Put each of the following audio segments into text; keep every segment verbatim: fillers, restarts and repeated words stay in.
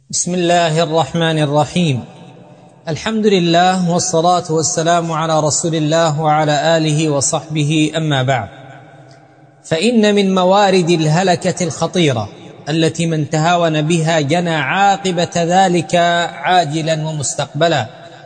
بسم الله الرحمن الرحيم. الحمد لله والصلاة والسلام على رسول الله وعلى آله وصحبه، أما بعد، فإن من موارد الهلكة الخطيرة التي من تهاون بها جنى عاقبة ذلك عاجلا ومستقبلا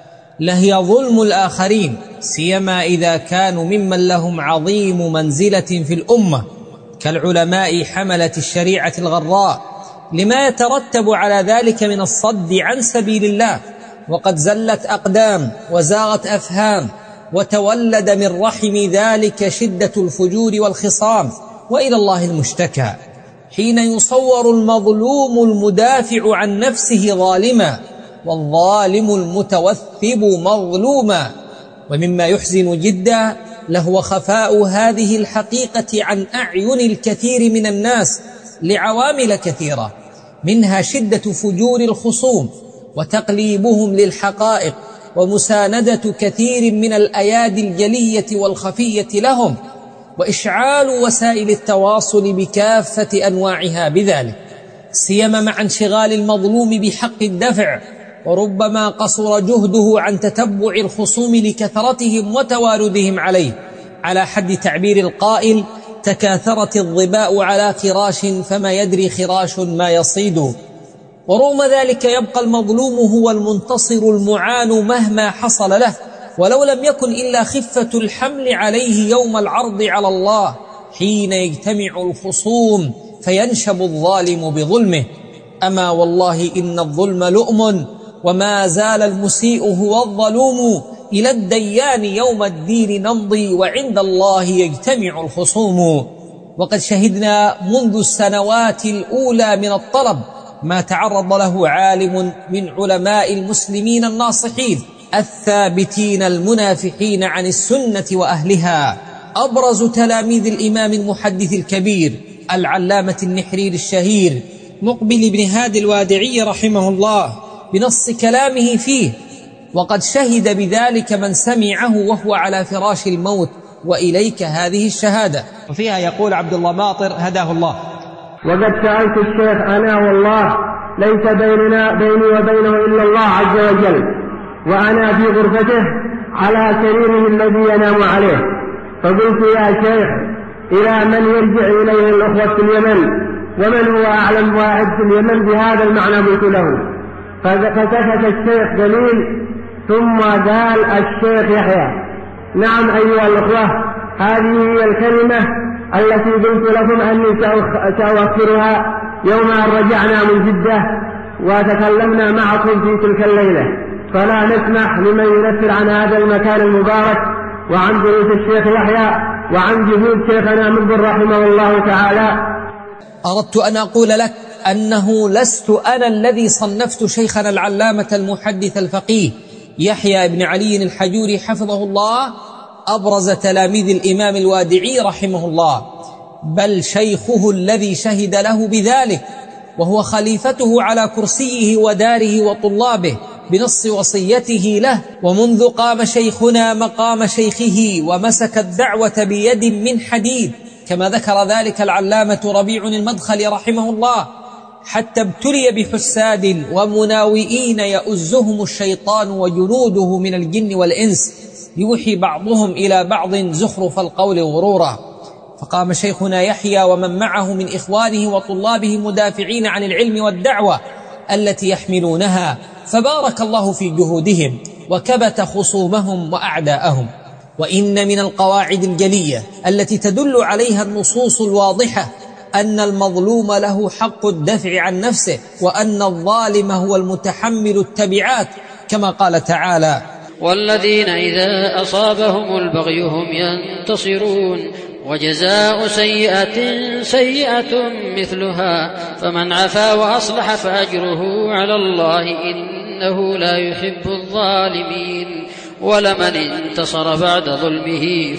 لهي ظلم الآخرين، سيما إذا كانوا ممن لهم عظيم منزلة في الأمة كالعلماء حملة الشريعة الغراء، لما يترتب على ذلك من الصد عن سبيل الله. وقد زلت أقدام وزاغت أفهام، وتولد من رحم ذلك شدة الفجور والخصام، وإلى الله المشتكى حين يصور المظلوم المدافع عن نفسه ظالما، والظالم المتوثب مظلوما. ومما يحزن جدا لهو خفاء هذه الحقيقة عن أعين الكثير من الناس لعوامل كثيرة، منها شدة فجور الخصوم وتقليبهم للحقائق، ومساندة كثير من الأيادي الجلية والخفية لهم، وإشعال وسائل التواصل بكافة أنواعها بذلك، سيما مع انشغال المظلوم بحق الدفع، وربما قصر جهده عن تتبع الخصوم لكثرتهم وتواردهم عليه، على حد تعبير القائل: تكاثرت الظباء على خراش فما يدري خراش ما يصيد. ورغم ذلك يبقى المظلوم هو المنتصر المعان مهما حصل له، ولو لم يكن إلا خفة الحمل عليه يوم العرض على الله، حين يجتمع الخصوم فينشب الظالم بظلمه. أما والله إن الظلم لؤم، وما زال المسيء هو الظلوم، إلى الديان يوم الدين نمضي، وعند الله يجتمع الخصوم. وقد شهدنا منذ السنوات الأولى من الطلب ما تعرض له عالم من علماء المسلمين الناصحين الثابتين المنافحين عن السنة وأهلها، أبرز تلاميذ الإمام المحدث الكبير العلامة النحرير الشهير مقبل بن هادي الوادعي رحمه الله، بنص كلامه فيه: وقد شهد بذلك من سمعه وهو على فراش الموت، وإليك هذه الشهادة. وفيها يقول عبد الله ماطر هداه الله: وقد سألت الشيخ أنا والله ليس بيننا بيني وبينه إلا الله عز وجل، وأنا في غرفته على سريره الذي ينام عليه، فقلت يا شيخ إلى من يرجع إليه الأخوة في اليمن، ومن هو أعلم واحد في اليمن بهذا المعنى؟ قلت له، فسكت الشيخ قليل ثم قال الشيخ يحيى: نعم أيها الأخوة، هذه هي الكلمة التي قلت لكم أني سأؤخرها يوم أن رجعنا من جدة وتكلمنا معكم في تلك الليلة، فلا نسمح لمن ينفر عن هذا المكان المبارك وعن دروس الشيخ يحيى وعن جهود شيخنا منذر رحمه الله تعالى. أردت أن أقول لك أنه لست أنا الذي صنفت شيخنا العلامة المحدث الفقيه يحيى بن علي الحجوري حفظه الله أبرز تلاميذ الإمام الوادعي رحمه الله، بل شيخه الذي شهد له بذلك، وهو خليفته على كرسيه وداره وطلابه بنص وصيته له. ومنذ قام شيخنا مقام شيخه ومسك الدعوة بيد من حديد، كما ذكر ذلك العلامة ربيع المدخلي رحمه الله، حتى ابتلي بحساد ومناوئين يؤزهم الشيطان وجنوده من الجن والإنس، يوحي بعضهم إلى بعض زخرف القول غرورا. فقام شيخنا يحيى ومن معه من إخوانه وطلابه مدافعين عن العلم والدعوة التي يحملونها، فبارك الله في جهودهم وكبت خصومهم وأعداءهم. وإن من القواعد الجلية التي تدل عليها النصوص الواضحة أن المظلوم له حق الدفع عن نفسه، وأن الظالم هو المتحمل التبعات، كما قال تعالى: والذين إذا أصابهم البغي هم ينتصرون، وجزاء سيئة سيئة مثلها، فمن عفا وأصلح فأجره على الله إنه لا يحب الظالمين، ولمن انتصر بعد ظلمه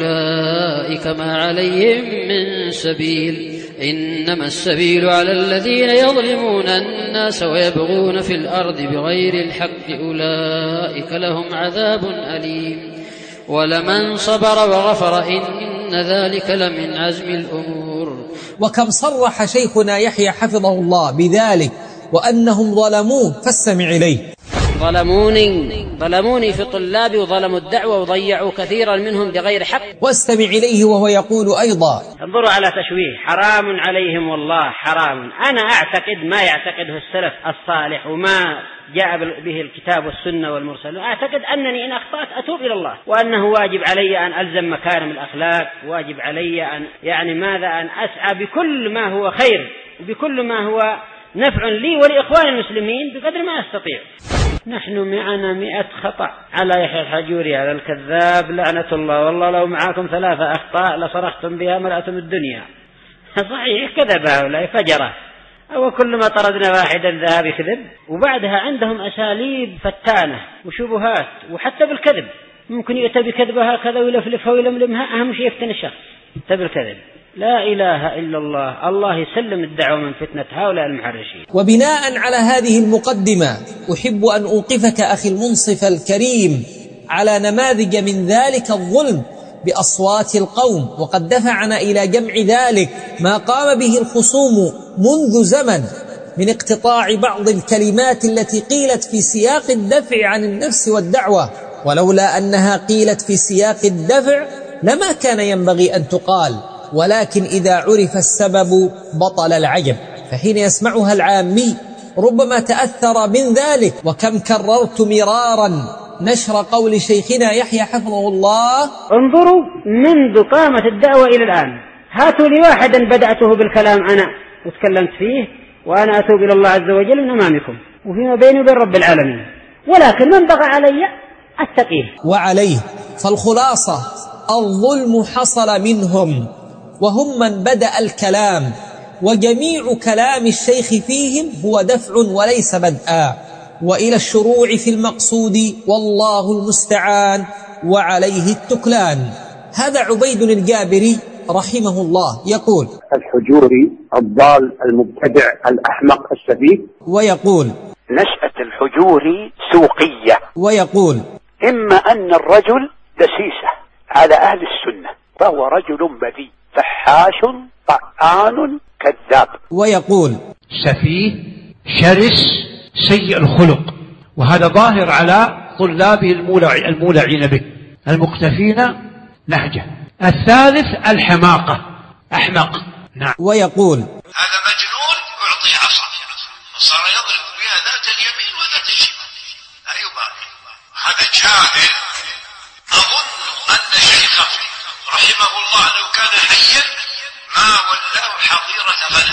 فأولئك ما عليهم من سبيل، إنما السبيل على الذين يظلمون الناس ويبغون في الأرض بغير الحق، أولئك لهم عذاب أليم، ولمن صبر وغفر إن ذلك لمن عزم الأمور. وكم صرح شيخنا يحيى حفظه الله بذلك وأنهم ظلموه، فاستمع إليه. ظلموني ظلموني في طلابي وظلموا الدعوة وضيعوا كثيرا منهم بغير حق. واستمع إليه وهو يقول أيضا: انظروا على تشويه، حرام عليهم والله حرام. أنا أعتقد ما يعتقده السلف الصالح وما جاء به الكتاب والسنة والمرسل. أعتقد أنني إن أخطأت أتوب إلى الله، وأنه واجب علي أن ألزم مكارم الأخلاق، واجب علي أن يعني ماذا أن أسعى بكل ما هو خير وبكل ما هو نفع لي ولإخوان المسلمين بقدر ما أستطيع. نحن معنا مئة خطأ على يحيى الحجوري هذا الكذاب لعنة الله، والله لو معاكم ثلاثة أخطاء لصرختم بها ملأتم الدنيا. صحيح كذب هؤلاء فجرة، أو كلما طردنا واحدا ذهب يكذب. وبعدها عندهم أساليب فتانة وشبهات، وحتى بالكذب ممكن يأتي بكذبها هكذا ويلفلفها ويلملمها، أهم شيء يفتن الشخص حتى بالكذب. لا إله إلا الله، الله يسلم الدعوة من فتنة هؤلاء المحرشين. وبناء على هذه المقدمة أحب أن أوقفك أخي المنصف الكريم على نماذج من ذلك الظلم بأصوات القوم، وقد دفعنا إلى جمع ذلك ما قام به الخصوم منذ زمن من اقتطاع بعض الكلمات التي قيلت في سياق الدفع عن النفس والدعوة، ولولا أنها قيلت في سياق الدفع لما كان ينبغي أن تقال، ولكن إذا عرف السبب بطل العجب. فحين يسمعها العامي ربما تأثر من ذلك. وكم كررت مرارا نشر قول شيخنا يحيى حفظه الله: انظروا منذ قامت الدعوة إلى الآن، هاتوا لي واحدا بدأته بالكلام أنا وتكلمت فيه وأنا أتوب إلى الله عز وجل من أمامكم وفيما بيني وبين رب العالمين، ولكن من بغى علي أتقيه. وعليه فالخلاصة الظلم حصل منهم، وهم من بدأ الكلام، وجميع كلام الشيخ فيهم هو دفع وليس بدءا، وإلى الشروع في المقصود والله المستعان وعليه التكلان. هذا عبيد الجابري رحمه الله يقول: الحجوري الضال المبتدع الأحمق السفيه. ويقول: نشأة الحجوري سوقية. ويقول: إما أن الرجل دسيسة على أهل السنة فهو رجل بذيء فحاش طعان كذاب. ويقول: سفيه شرس سيء الخلق، وهذا ظاهر على طلابه المولع المولعين به المقتفين نهجه. الثالث الحماقة، أحمق. نعم. ويقول: هذا مجنون أعطي عصا فصار يضرب بها ذات اليمين وذات الشمال لا يبالي. هذا جاهل. أظن أن شيخه رحمه الله لو كان حيا ما ولاه حظيرة غنم،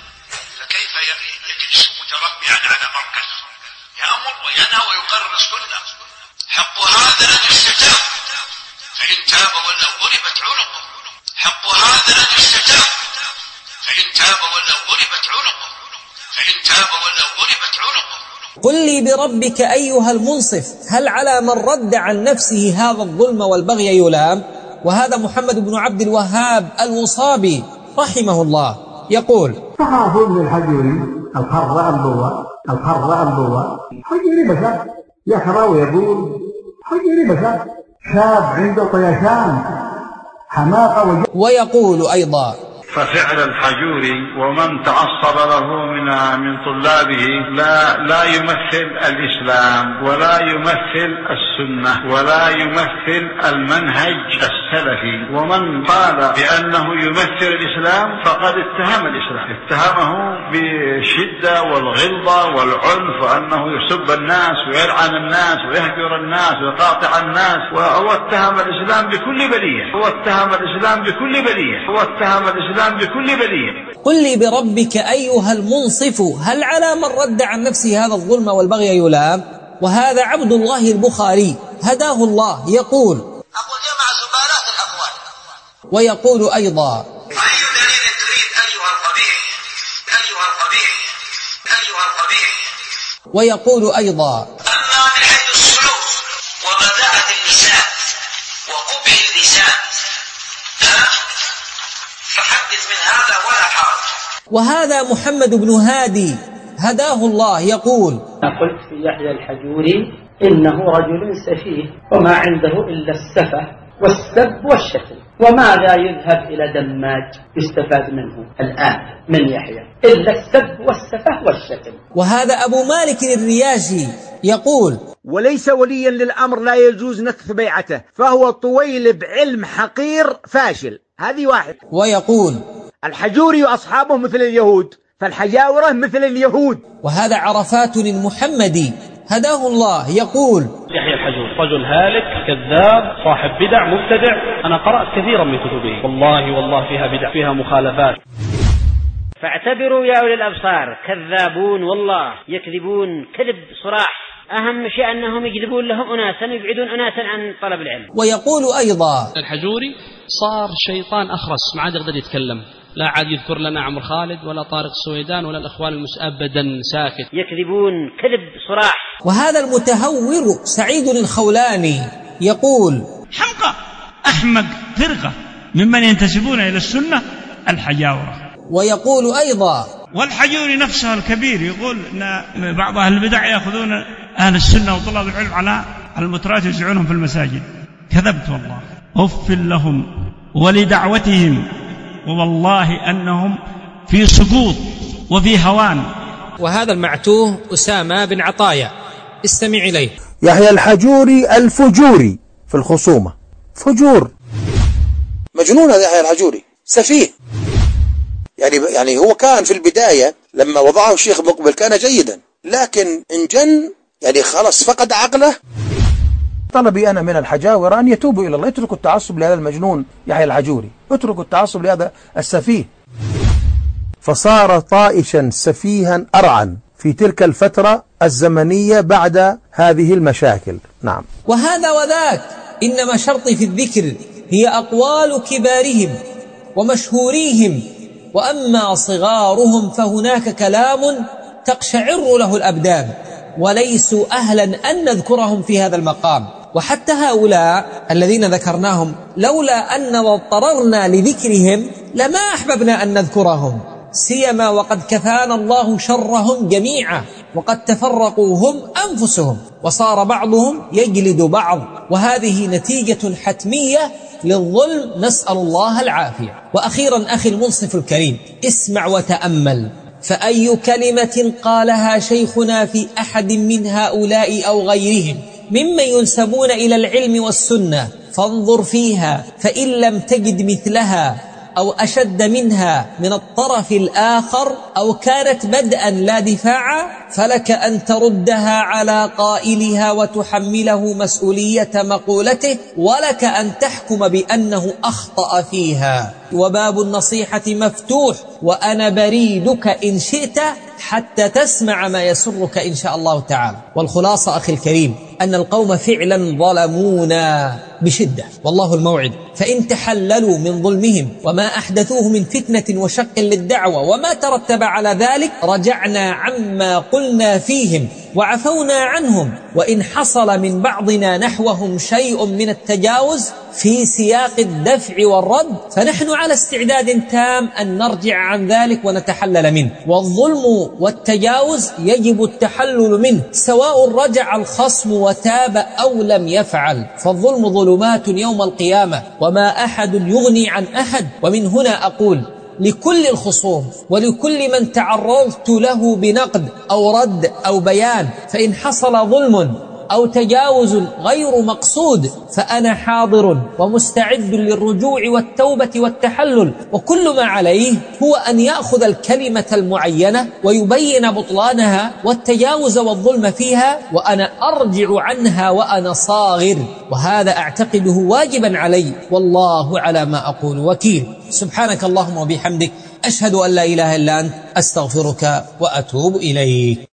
فكيف يجلس متربعا على مركز يأمر وينهى ويقرر السنة؟ حق هذا أن يستتاب فإن تاب ولا ضربت عنقه. حق هذا أن يستتاب فإن تاب ولا ضربت عنقه. فإن تاب ولا ضربت عنقه. قل لي بربك أيها المنصف، هل على من رد عن نفسه هذا الظلم والبغي يلام؟ وهذا محمد بن عبد الوهاب الوصابي رحمه الله يقول: تخافون من الحجوري الخراء اللواء الخراء اللواء حجوري بشر يخرى ويقول حجوري بشر شاب عنده طيشان حماقة وجه. ويقول أيضا: ففعل الحجوري ومن تعصب له من من طلابه لا لا يمثل الإسلام ولا يمثل السنة ولا يمثل المنهج السلفي، ومن قال بأنه يمثل الإسلام فقد اتهم الإسلام، اتهمه بالشدة والغلظة والعنف وأنه يسب الناس ويلعن الناس ويهجر الناس ويقاطع الناس، وهو اتهم الإسلام بكل بلية، هو اتهم الإسلام بكل بلية، هو اتهم الإسلام بكل بلية. قل لي بربك أيها المنصف، هل على من رد عن نفسه هذا الظلم والبغي يلام؟ وهذا عبد الله البخاري هداه الله يقول: أقول جمع زبالات الأقوال. ويقول أيضا: أي دليل تريد أيها القبيح أيها القبيح أيها القبيح. ويقول أيضا: أما من حيث السلوك وبذاءة اللسان وقبح اللسان فحدث من هذا ولا حرج. وهذا محمد بن هادي هداه الله يقول: قلت في يحيى الحجوري إنه رجل سفيه وما عنده إلا السفه والسب والشتم، وماذا يذهب إلى دماج يستفاد منه الآن من يحيى إلا السب والسفه والشتم. وهذا أبو مالك الرياشي يقول: وليس وليا للأمر لا يجوز نكث بيعته، فهو طويل بعلم حقير فاشل. هذه واحد. ويقول: الحجوري وأصحابه مثل اليهود، فالحجاورة مثل اليهود. وهذا عرفات المحمدي هداه الله يقول: يحيى الحجوري رجل هالك كذاب صاحب بدع مبتدع. أنا قرأت كثيرا من كتبه، والله والله فيها بدع فيها مخالفات. فاعتبروا يا أولي الأبصار كذابون، والله يكذبون كذب صراح. أهم شيء أنهم يجذبون لهم أناسا يبعدون أناسا عن طلب العلم. ويقول أيضا: الحجوري صار شيطان أخرس، ما عاد يقدر يتكلم، لا عاد يذكر لنا عمرو خالد ولا طارق السويدان ولا الأخوان المس أبدا، ساكت. يكذبون كذب صراح. وهذا المتهور سعيد الخولاني يقول: حمقى أحمق فرقة ممن ينتسبون إلى السنة الحجاورة. ويقول أيضا: والحجوري نفسه الكبير يقول أن بعض أهل البدع يأخذون أهل السنة وطلاب العلم على المترات يوزعونهم في المساجد. كذبت والله، أف لهم ولدعوتهم، والله أنهم في سقوط وفي هوان. وهذا المعتوه أسامة بن عطايا، استمع إليه. يحيى الحجوري الفجوري في الخصومة، فجور مجنون. هذا يحيى الحجوري سفيه. يعني يعني هو كان في البداية لما وضعه الشيخ مقبل كان جيدا، لكن انجن يعني خلاص فقد عقله. طلبي أنا من الحجاورة أن يتوبوا إلى الله، اتركوا التعصب لهذا المجنون يحيى الحجوري، اتركوا التعصب لهذا السفيه. فصار طائشا سفيها أرعا في تلك الفترة الزمنية بعد هذه المشاكل. نعم. وهذا وذاك، إنما شرطي في الذكر هي أقوال كبارهم ومشهوريهم، وأما صغارهم فهناك كلام تقشعر له الأبدان، وليسوا أهلا أن نذكرهم في هذا المقام. وحتى هؤلاء الذين ذكرناهم لولا أننا اضطررنا لذكرهم لما أحببنا أن نذكرهم، سيما وقد كفانا الله شرهم جميعا، وقد تفرقوا هم أنفسهم، وصار بعضهم يجلد بعض، وهذه نتيجة حتمية للظلم، نسأل الله العافية. وأخيرا أخي المنصف الكريم، اسمع وتأمل، فأي كلمة قالها شيخنا في أحد من هؤلاء أو غيرهم ممن ينسبون إلى العلم والسنة فانظر فيها، فإن لم تجد مثلها أو أشد منها من الطرف الآخر أو كانت بدءا لا دفاعا، فلك أن تردها على قائلها وتحمله مسؤولية مقولته، ولك أن تحكم بأنه أخطأ فيها. وباب النصيحة مفتوح، وأنا بريدك إن شئت حتى تسمع ما يسرك إن شاء الله تعالى. والخلاصة أخي الكريم أن القوم فعلا ظلمونا بشدة، والله الموعد، فإن تحللوا من ظلمهم وما أحدثوه من فتنة وشق للدعوة وما ترتب على ذلك رجعنا عما قلنا فيهم وعفونا عنهم، وإن حصل من بعضنا نحوهم شيء من التجاوز في سياق الدفع والرد فنحن على استعداد تام أن نرجع عن ذلك ونتحلل منه. والظلم والتجاوز يجب التحلل منه سواء رجع الخصم وتاب أو لم يفعل، فالظلم ظلمات يوم القيامة وما أحد يغني عن أحد. ومن هنا أقول لكل الخصوم ولكل من تعرضت له بنقد أو رد أو بيان، فإن حصل ظلم أو تجاوز غير مقصود فأنا حاضر ومستعد للرجوع والتوبة والتحلل، وكل ما عليه هو أن يأخذ الكلمة المعينة ويبين بطلانها والتجاوز والظلم فيها، وأنا أرجع عنها وأنا صاغر، وهذا أعتقده واجبا علي، والله على ما أقول وكيل. سبحانك اللهم وبحمدك، أشهد أن لا إله إلا أنت، أستغفرك وأتوب إليك.